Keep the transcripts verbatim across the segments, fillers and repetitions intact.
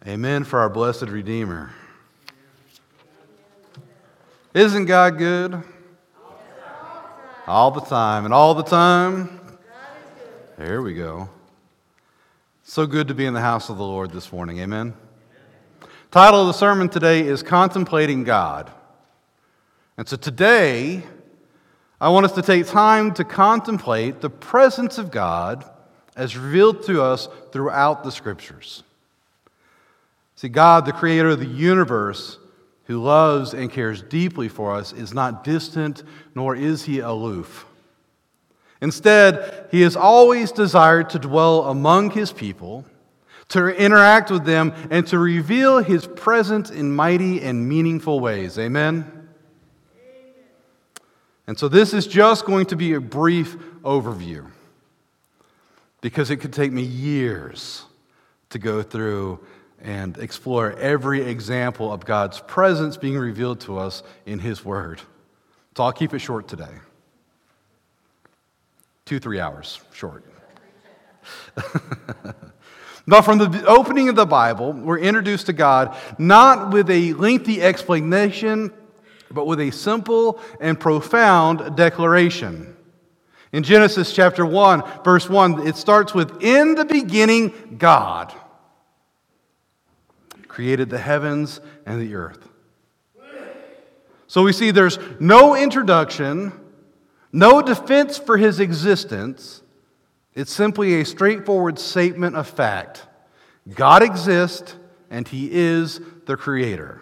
Amen for our blessed Redeemer. Isn't God good? All the time. And all the time? There we go. So good to be in the house of the Lord this morning. Amen. Title of the sermon today is Contemplating God. And so today, I want us to take time to contemplate the presence of God as revealed to us throughout the Scriptures. See, God, the creator of the universe, who loves and cares deeply for us, is not distant, nor is he aloof. Instead, he has always desired to dwell among his people, to interact with them, and to reveal his presence in mighty and meaningful ways. Amen? Amen. And so this is just going to be a brief overview, because it could take me years to go through and explore every example of God's presence being revealed to us in His Word. So I'll keep it short today. Two, three hours short. Now, from the opening of the Bible, we're introduced to God not with a lengthy explanation, but with a simple and profound declaration. In Genesis chapter one, verse one, it starts with, "In the beginning, God created the heavens and the earth." So we see there's no introduction, no defense for his existence. It's simply a straightforward statement of fact. God exists, and he is the creator.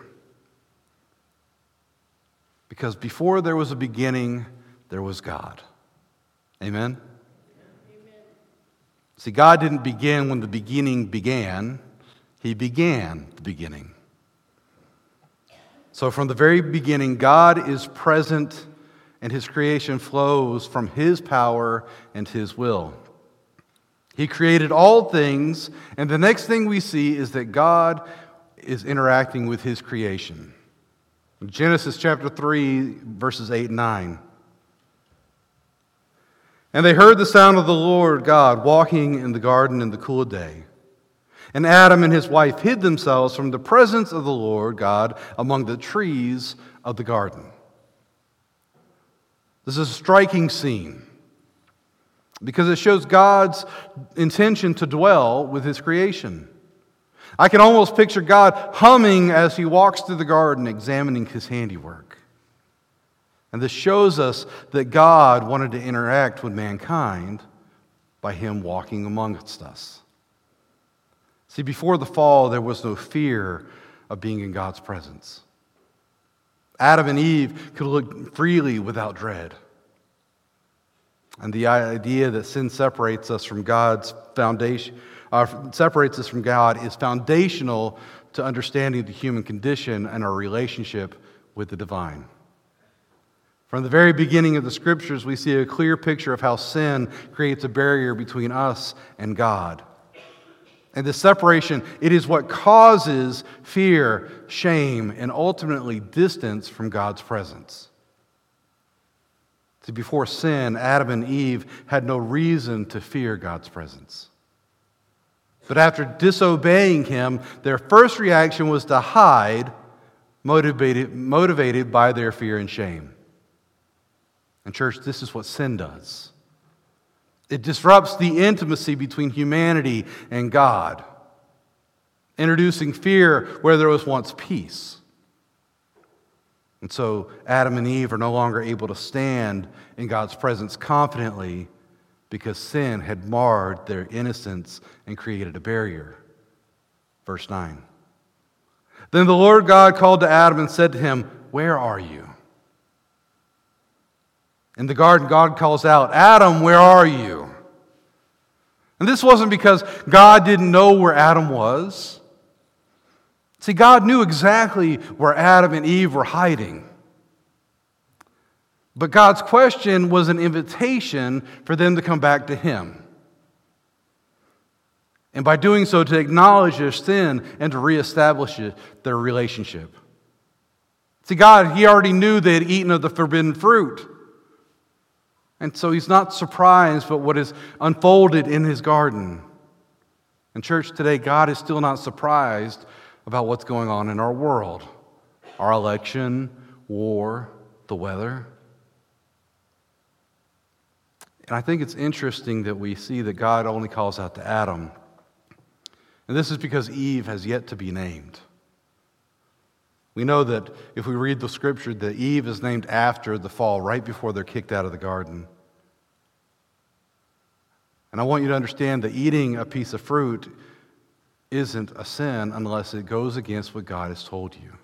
Because before there was a beginning, there was God. Amen? Amen. See, God didn't begin when the beginning began. He began the beginning. So from the very beginning, God is present, and his creation flows from his power and his will. He created all things, and the next thing we see is that God is interacting with his creation. Genesis chapter three, verses eight and nine. "And they heard the sound of the Lord God walking in the garden in the cool of day. And Adam and his wife hid themselves from the presence of the Lord God among the trees of the garden." This is a striking scene because it shows God's intention to dwell with his creation. I can almost picture God humming as he walks through the garden, examining his handiwork. And this shows us that God wanted to interact with mankind by him walking amongst us. See, before the fall, there was no fear of being in God's presence. Adam and Eve could look freely without dread. And the idea that sin separates us from God's foundation, uh, separates us from God, is foundational to understanding the human condition and our relationship with the divine. From the very beginning of the Scriptures, we see a clear picture of how sin creates a barrier between us and God. And this separation, it is what causes fear, shame, and ultimately distance from God's presence. See, before sin, Adam and Eve had no reason to fear God's presence. But after disobeying him, their first reaction was to hide, motivated, motivated by their fear and shame. And church, this is what sin does. It disrupts the intimacy between humanity and God, introducing fear where there was once peace. And so Adam and Eve are no longer able to stand in God's presence confidently because sin had marred their innocence and created a barrier. Verse nine. "Then the Lord God called to Adam and said to him, 'Where are you?' In the garden, God calls out, 'Adam, where are you?' And this wasn't because God didn't know where Adam was. See, God knew exactly where Adam and Eve were hiding. But God's question was an invitation for them to come back to him. And by doing so, to acknowledge their sin and to reestablish it, their relationship. See, God, he already knew they had eaten of the forbidden fruit. And so he's not surprised by what is unfolded in his garden. And church, today, God is still not surprised about what's going on in our world. Our election, war, the weather. And I think it's interesting that we see that God only calls out to Adam. And this is because Eve has yet to be named. We know that if we read the scripture, that Eve is named after the fall, right before they're kicked out of the garden. And I want you to understand that eating a piece of fruit isn't a sin unless it goes against what God has told you.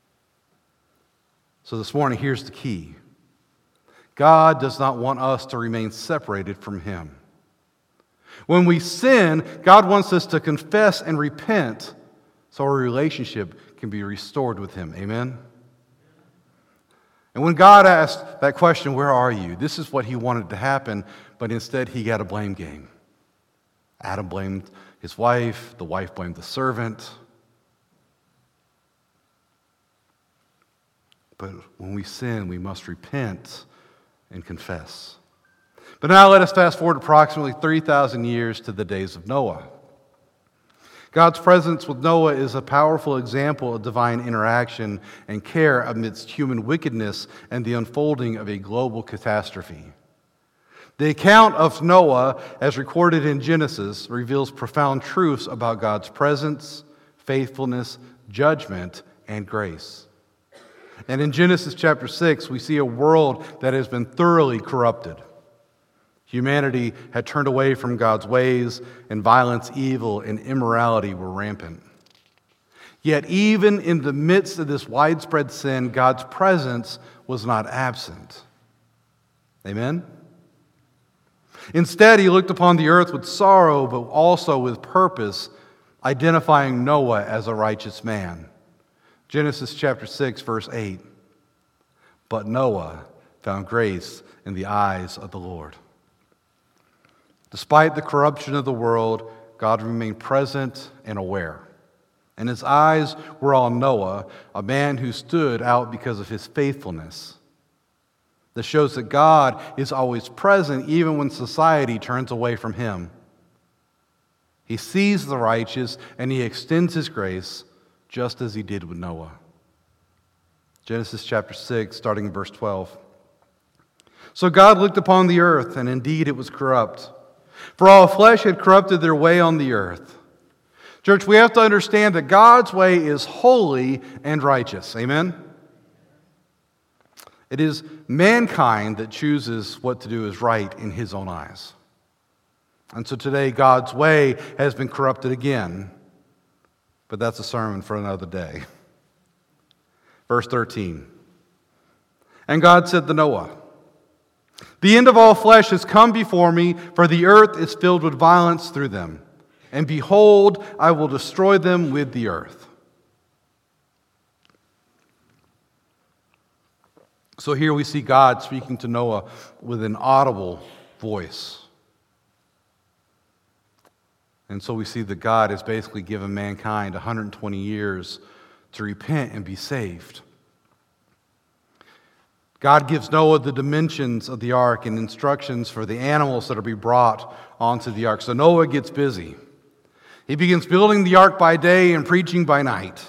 So this morning, here's the key. God does not want us to remain separated from Him. When we sin, God wants us to confess and repent so our relationship can be restored with Him. Amen? And when God asked that question, where are you? This is what He wanted to happen, but instead He got a blame game. Adam blamed his wife, the wife blamed the servant. But when we sin, we must repent and confess. But now let us fast forward approximately three thousand years to the days of Noah. God's presence with Noah is a powerful example of divine interaction and care amidst human wickedness and the unfolding of a global catastrophe. The account of Noah, as recorded in Genesis, reveals profound truths about God's presence, faithfulness, judgment, and grace. And in Genesis chapter six, we see a world that has been thoroughly corrupted. Humanity had turned away from God's ways, and violence, evil, and immorality were rampant. Yet even in the midst of this widespread sin, God's presence was not absent. Amen? Instead, He looked upon the earth with sorrow, but also with purpose, identifying Noah as a righteous man. Genesis chapter six, verse eight. But Noah found grace in the eyes of the Lord. Despite the corruption of the world, God remained present and aware. And His eyes were on Noah, a man who stood out because of his faithfulness. This shows that God is always present even when society turns away from Him. He sees the righteous and He extends His grace just as He did with Noah. Genesis chapter six, starting in verse twelve. So God looked upon the earth, and indeed it was corrupt, for all flesh had corrupted their way on the earth. Church, we have to understand that God's way is holy and righteous. Amen? It is mankind that chooses what to do is right in His own eyes. And so today, God's way has been corrupted again. But that's a sermon for another day. Verse thirteen. And God said to Noah, the end of all flesh has come before me, for the earth is filled with violence through them. And behold, I will destroy them with the earth. So here we see God speaking to Noah with an audible voice. And so we see that God has basically given mankind one hundred twenty years to repent and be saved. God gives Noah the dimensions of the ark and instructions for the animals that are to be brought onto the ark. So Noah gets busy. He begins building the ark by day and preaching by night.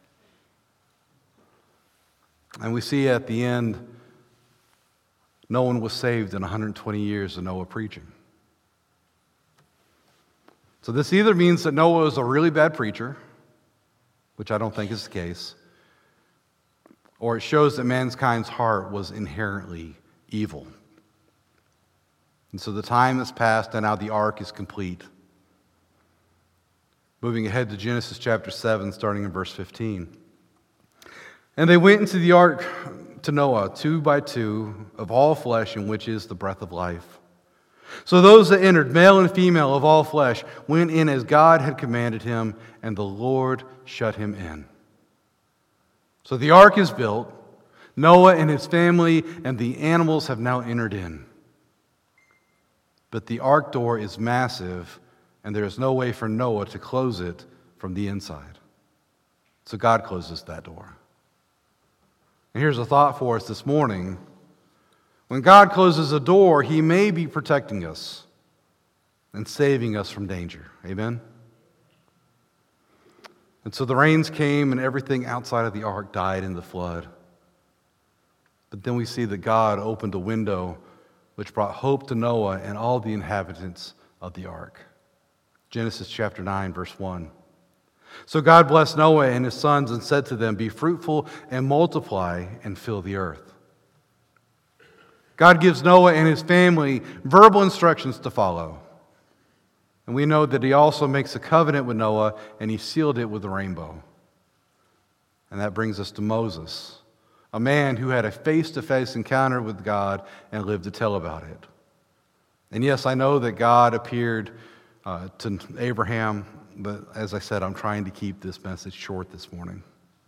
And we see at the end, no one was saved in one hundred twenty years of Noah preaching. So this either means that Noah was a really bad preacher, which I don't think is the case, or it shows that mankind's heart was inherently evil. And so the time has passed, and now the ark is complete. Moving ahead to Genesis chapter seven, starting in verse fifteen. And they went into the ark to Noah, two by two, of all flesh, in which is the breath of life. So those that entered, male and female of all flesh, went in as God had commanded him, and the Lord shut him in. So the ark is built. Noah and his family and the animals have now entered in. But the ark door is massive, and there is no way for Noah to close it from the inside. So God closes that door. And here's a thought for us this morning. When God closes a door, He may be protecting us and saving us from danger. Amen? And so the rains came and everything outside of the ark died in the flood. But then we see that God opened a window which brought hope to Noah and all the inhabitants of the ark. Genesis chapter nine, verse one. So God blessed Noah and his sons and said to them, "Be fruitful and multiply and fill the earth." God gives Noah and his family verbal instructions to follow. And we know that he also makes a covenant with Noah, and he sealed it with a rainbow. And that brings us to Moses, a man who had a face-to-face encounter with God and lived to tell about it. And yes, I know that God appeared uh, to Abraham, but as I said, I'm trying to keep this message short this morning.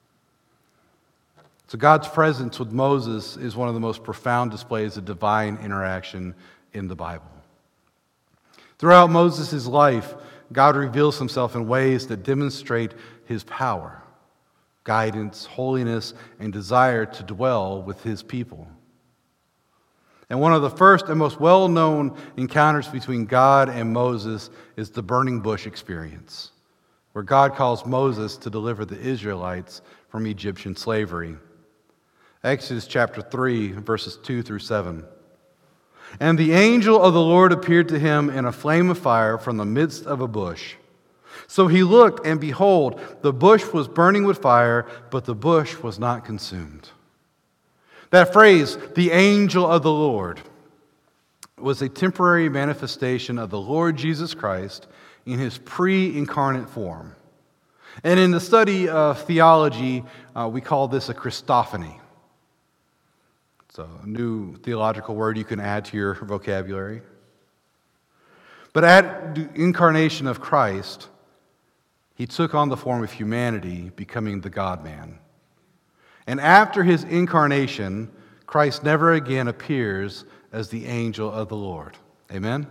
So God's presence with Moses is one of the most profound displays of divine interaction in the Bible. Throughout Moses' life, God reveals himself in ways that demonstrate his power, guidance, holiness, and desire to dwell with his people. And one of the first and most well-known encounters between God and Moses is the burning bush experience, where God calls Moses to deliver the Israelites from Egyptian slavery. Exodus chapter three, verses two through seven. And the angel of the Lord appeared to him in a flame of fire from the midst of a bush. So he looked, and behold, the bush was burning with fire, but the bush was not consumed. That phrase, the angel of the Lord, was a temporary manifestation of the Lord Jesus Christ in his pre-incarnate form. And in the study of theology, uh, we call this a Christophany. It's a new theological word you can add to your vocabulary. But at the incarnation of Christ, he took on the form of humanity, becoming the God-man. And after his incarnation, Christ never again appears as the angel of the Lord. Amen?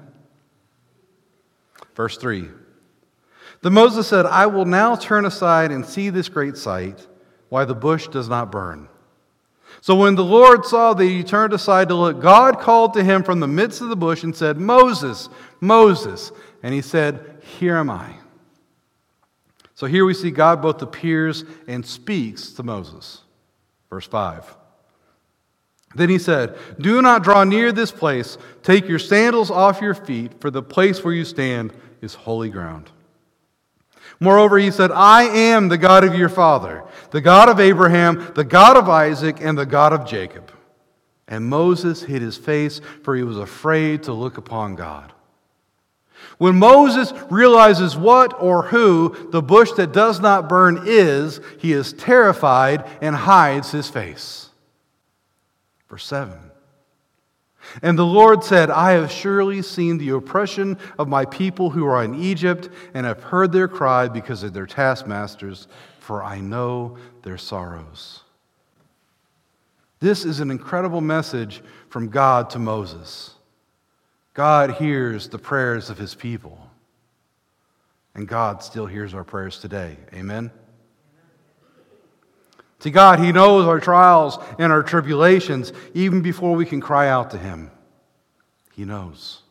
Verse three. Then Moses said, "I will now turn aside and see this great sight, why the bush does not burn." So when the Lord saw that he turned aside to look, God called to him from the midst of the bush and said, "Moses, Moses." And he said, "Here am I." So here we see God both appears and speaks to Moses. Verse five. Then he said, "Do not draw near this place. Take your sandals off your feet, for the place where you stand is holy ground." Moreover, he said, "I am the God of your father, the God of Abraham, the God of Isaac, and the God of Jacob." And Moses hid his face, for he was afraid to look upon God. When Moses realizes what or who the bush that does not burn is, he is terrified and hides his face. Verse seven. And the Lord said, "I have surely seen the oppression of my people who are in Egypt, and have heard their cry because of their taskmasters, for I know their sorrows." This is an incredible message from God to Moses. God hears the prayers of his people, and God still hears our prayers today. Amen? To God, he knows our trials and our tribulations even before we can cry out to him. He knows.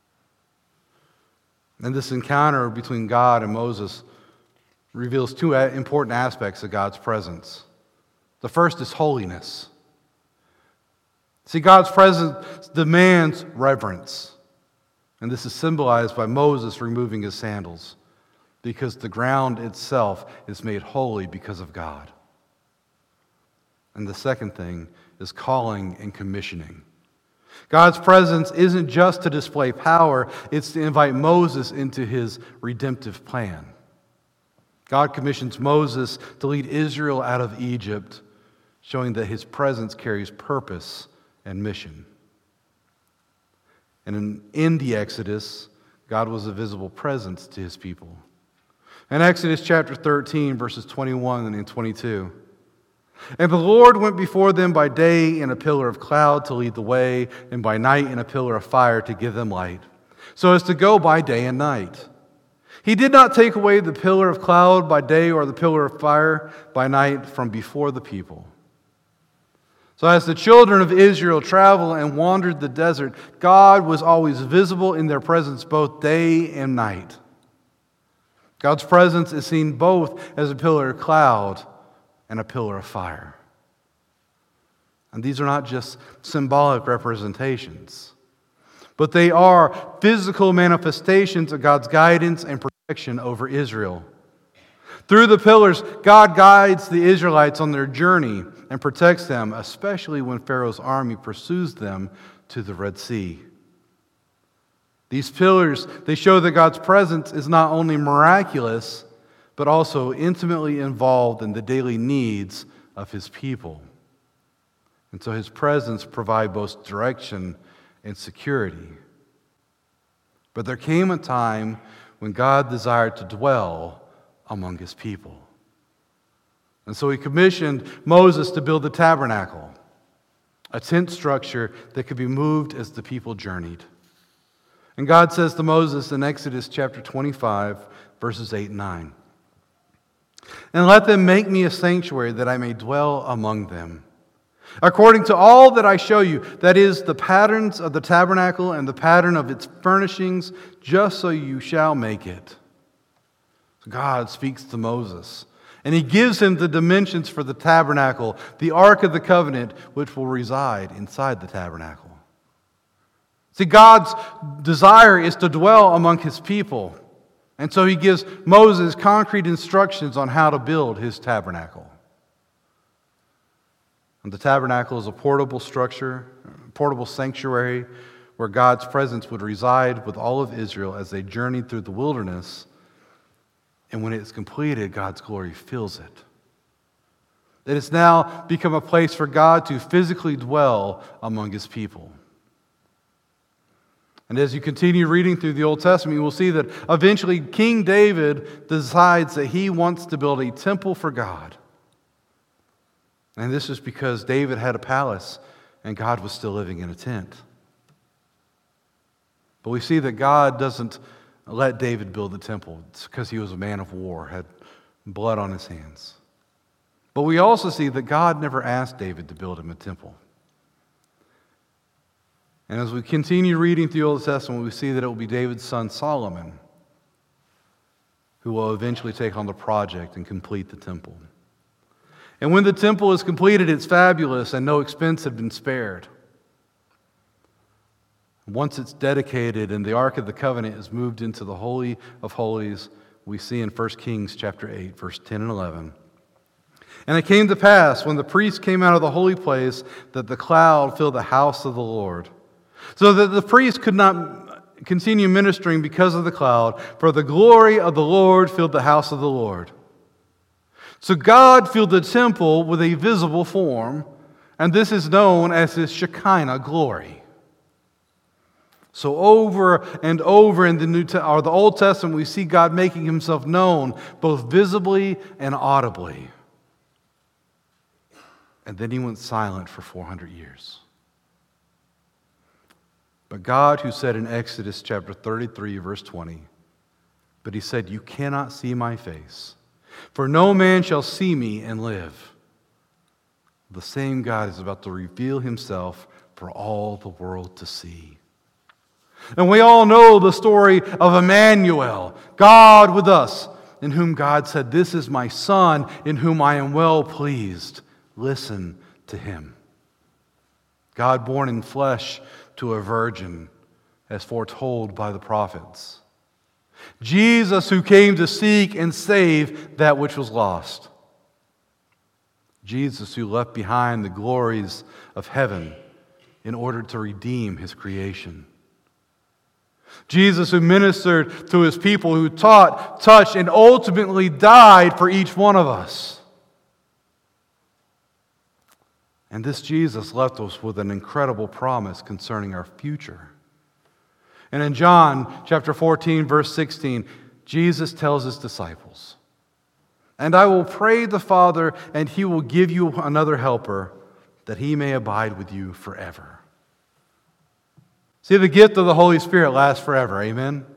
And this encounter between God and Moses reveals two important aspects of God's presence. The first is holiness. See, God's presence demands reverence. And this is symbolized by Moses removing his sandals, because the ground itself is made holy because of God. And the second thing is calling and commissioning. God's presence isn't just to display power, it's to invite Moses into his redemptive plan. God commissions Moses to lead Israel out of Egypt, showing that his presence carries purpose and mission. And in, in the Exodus, God was a visible presence to his people. In Exodus chapter thirteen, verses twenty-one and twenty-two, "And the Lord went before them by day in a pillar of cloud to lead the way, and by night in a pillar of fire to give them light, so as to go by day and night. He did not take away the pillar of cloud by day or the pillar of fire by night from before the people." So as the children of Israel traveled and wandered the desert, God was always visible in their presence both day and night. God's presence is seen both as a pillar of cloud and a pillar of fire. And these are not just symbolic representations, but they are physical manifestations of God's guidance and protection over Israel. Through the pillars, God guides the Israelites on their journey and protects them, especially when Pharaoh's army pursues them to the Red Sea. These pillars, they show that God's presence is not only miraculous, but also intimately involved in the daily needs of His people. And so His presence provides both direction and security. But there came a time when God desired to dwell among His people. And so He commissioned Moses to build the tabernacle, a tent structure that could be moved as the people journeyed. And God says to Moses in Exodus chapter twenty-five, verses eight and nine, "And let them make me a sanctuary that I may dwell among them, according to all that I show you, that is, the patterns of the tabernacle and the pattern of its furnishings, just so you shall make it." So God speaks to Moses, and He gives him the dimensions for the tabernacle, the Ark of the Covenant, which will reside inside the tabernacle. See, God's desire is to dwell among His people, and so He gives Moses concrete instructions on how to build His tabernacle. And the tabernacle is a portable structure, a portable sanctuary where God's presence would reside with all of Israel as they journeyed through the wilderness. And when it's completed, God's glory fills it. It has now become a place for God to physically dwell among His people. And as you continue reading through the Old Testament, you will see that eventually King David decides that he wants to build a temple for God. And this is because David had a palace and God was still living in a tent. But we see that God doesn't let David build the temple. It's because he was a man of war, had blood on his hands. But we also see that God never asked David to build him a temple. And as we continue reading through the Old Testament, we see that it will be David's son Solomon who will eventually take on the project and complete the temple. And when the temple is completed, it's fabulous and no expense had been spared. Once it's dedicated and the Ark of the Covenant is moved into the Holy of Holies, we see in First Kings chapter eight, verse ten and eleven. "And it came to pass, when the priest came out of the holy place, that the cloud filled the house of the Lord, so that the priest could not continue ministering because of the cloud, for the glory of the Lord filled the house of the Lord." So God filled the temple with a visible form, and this is known as His Shekinah glory. So over and over in the New Te- or the Old Testament, we see God making Himself known both visibly and audibly. And then He went silent for four hundred years. But God, who said in Exodus chapter thirty-three, verse twenty, "But He said, you cannot see my face, for no man shall see me and live." The same God is about to reveal Himself for all the world to see. And we all know the story of Emmanuel, God with us, in whom God said, "This is my Son, in whom I am well pleased. Listen to Him." God born in flesh to a virgin, as foretold by the prophets. Jesus, who came to seek and save that which was lost. Jesus, who left behind the glories of heaven in order to redeem His creation. Jesus, who ministered to His people, who taught, touched, and ultimately died for each one of us. And this Jesus left us with an incredible promise concerning our future. And in John chapter fourteen, verse sixteen, Jesus tells His disciples, "And I will pray the Father, and He will give you another helper, that He may abide with you forever." See, the gift of the Holy Spirit lasts forever. Amen? Amen.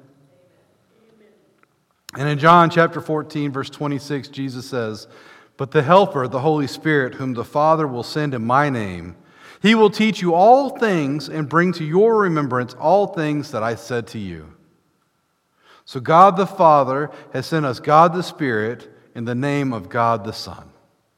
And in John chapter fourteen, verse twenty-six, Jesus says, "But the Helper, the Holy Spirit, whom the Father will send in my name, He will teach you all things and bring to your remembrance all things that I said to you." So God the Father has sent us God the Spirit in the name of God the Son.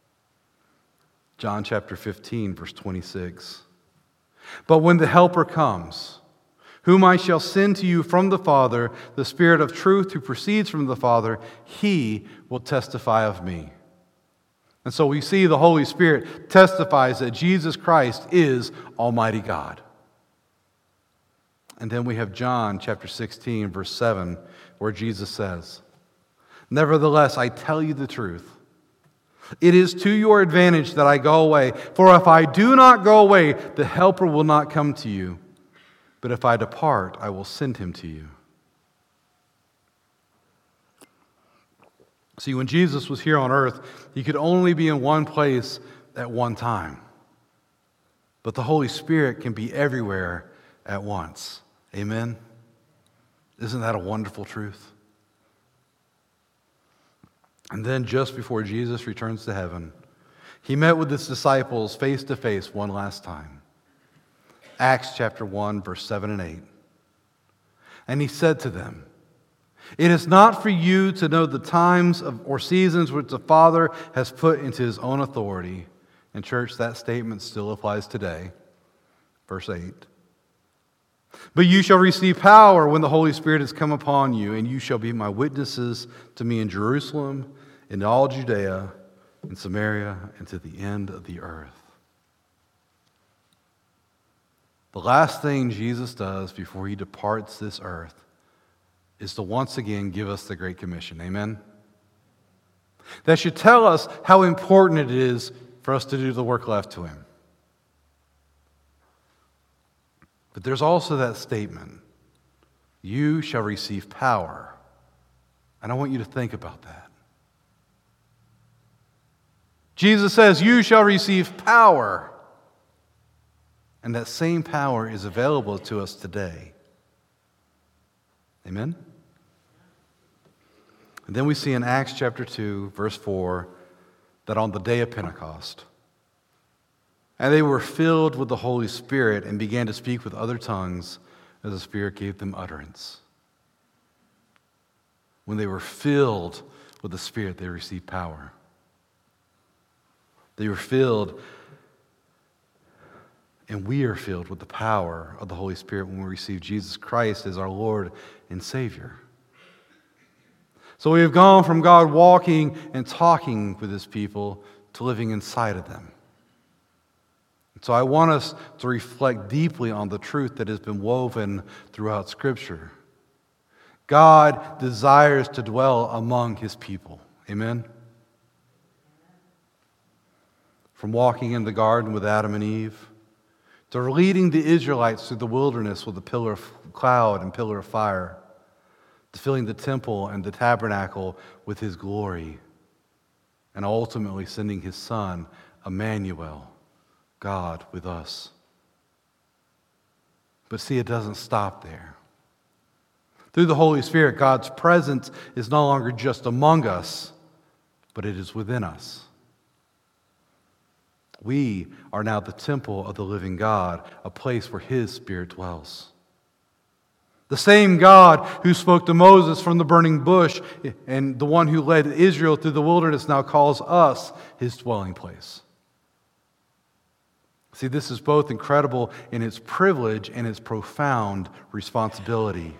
John chapter fifteen, verse twenty-six. But when the Helper comes, whom I shall send to you from the Father, the Spirit of truth who proceeds from the Father, He will testify of me. And so we see the Holy Spirit testifies that Jesus Christ is Almighty God. And then we have John chapter sixteen, verse seven, where Jesus says, Nevertheless, I tell you the truth. It is to your advantage that I go away. For if I do not go away, the Helper will not come to you. But if I depart, I will send him to you. See, when Jesus was here on earth, he could only be in one place at one time. But the Holy Spirit can be everywhere at once. Amen? Isn't that a wonderful truth? And then just before Jesus returns to heaven, he met with his disciples face to face one last time. Acts chapter one, verse seven and eight. And he said to them, It is not for you to know the times of, or seasons which the Father has put into his own authority. And church, that statement still applies today. Verse eight. But you shall receive power when the Holy Spirit has come upon you, and you shall be my witnesses to me in Jerusalem, in all Judea, in Samaria, and to the end of the earth. The last thing Jesus does before he departs this earth is to once again give us the Great Commission. Amen? That should tell us how important it is for us to do the work left to him. But there's also that statement, you shall receive power. And I want you to think about that. Jesus says, you shall receive power. And that same power is available to us today. Amen? And then we see in Acts chapter two, verse four, that on the day of Pentecost, and they were filled with the Holy Spirit and began to speak with other tongues as the Spirit gave them utterance. When they were filled with the Spirit, they received power. They were filled, and we are filled with the power of the Holy Spirit when we receive Jesus Christ as our Lord and Savior. So we have gone from God walking and talking with his people to living inside of them. So I want us to reflect deeply on the truth that has been woven throughout Scripture. God desires to dwell among his people. Amen? From walking in the garden with Adam and Eve, to leading the Israelites through the wilderness with a pillar of cloud and pillar of fire, to filling the temple and the tabernacle with his glory, and ultimately sending his Son, Emmanuel, God with us. But see, it doesn't stop there. Through the Holy Spirit, God's presence is no longer just among us, but it is within us. We are now the temple of the living God, a place where his Spirit dwells. The same God who spoke to Moses from the burning bush and the one who led Israel through the wilderness now calls us his dwelling place. See, this is both incredible in its privilege and its profound responsibility.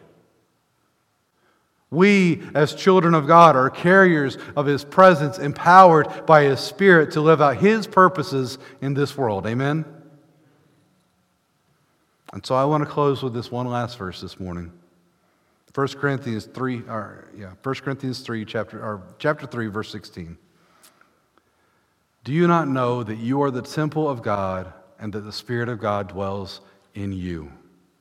We, as children of God, are carriers of his presence, empowered by his Spirit to live out his purposes in this world. Amen? And so I want to close with this one last verse this morning. First Corinthians three, or yeah, First Corinthians three, chapter or chapter three, verse sixteen. Do you not know that you are the temple of God and that the Spirit of God dwells in you?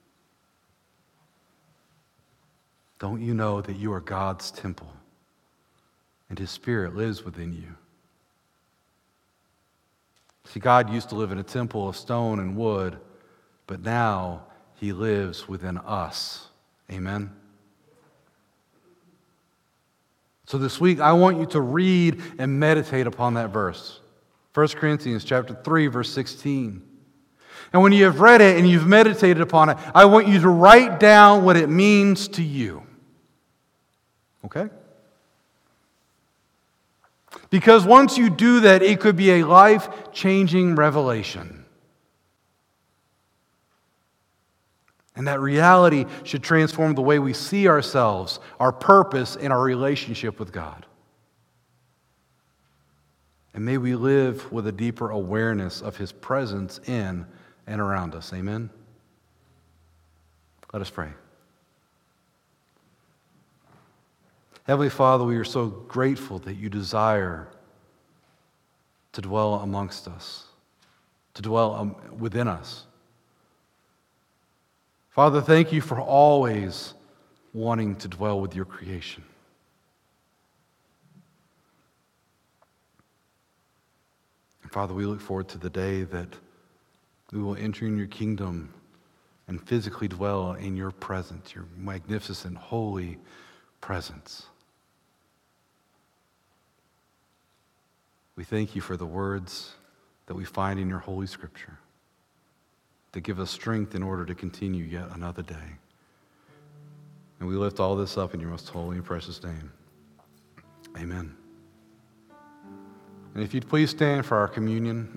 Don't you know that you are God's temple and his Spirit lives within you? See, God used to live in a temple of stone and wood, but now he lives within us. Amen? So this week, I want you to read and meditate upon that verse. First Corinthians chapter three, verse sixteen. And when you have read it and you've meditated upon it, I want you to write down what it means to you. Okay? Because once you do that, it could be a life-changing revelation. And that reality should transform the way we see ourselves, our purpose, and our relationship with God. And may we live with a deeper awareness of His presence in and around us. Amen? Let us pray. Heavenly Father, we are so grateful that you desire to dwell amongst us, to dwell um, within us. Father, thank you for always wanting to dwell with your creation. And Father, we look forward to the day that we will enter in your kingdom and physically dwell in your presence, your magnificent, holy presence. We thank you for the words that we find in your Holy Scripture that give us strength in order to continue yet another day. And we lift all this up in your most holy and precious name. Amen. And if you'd please stand for our communion.